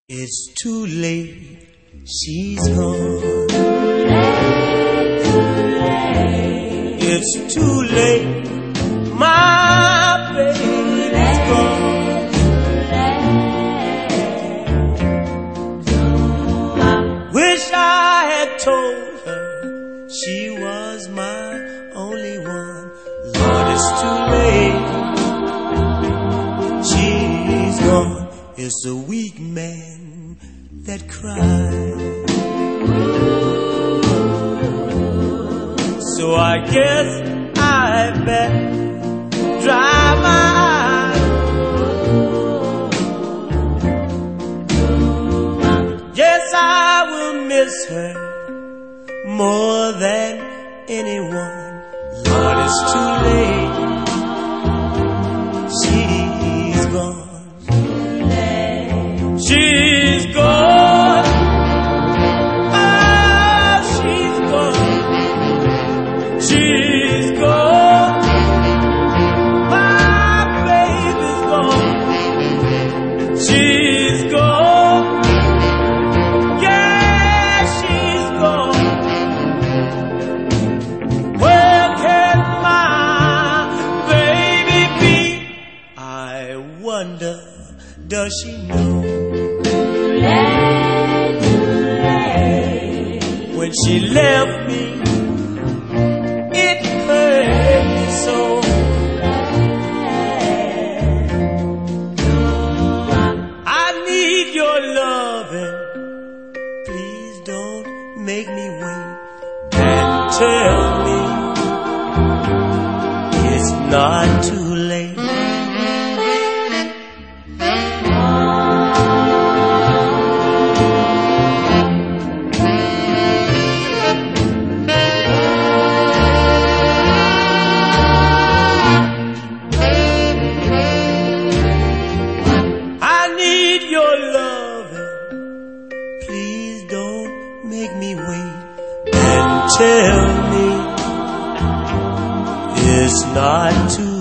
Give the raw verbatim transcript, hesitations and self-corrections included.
It's too late, she's gone. It's too late, my baby's gone. Wish I had told her she was my only one. Lord, it's too late, she's gone. It's a weak man that cries. So I guess I better dry my eyes. Yes, I will miss her more than anyone. Lord, it's too late, she's gone. She's gone, oh, she's gone, she's gone, my baby's gone, she's gone, yeah, she's gone. Where can my baby be? I wonder, does she know? When she left me, it hurt me so. I need your loving, please don't make me wait. And tell me it's not too late. Your loving, please don't make me wait, and tell me it's not too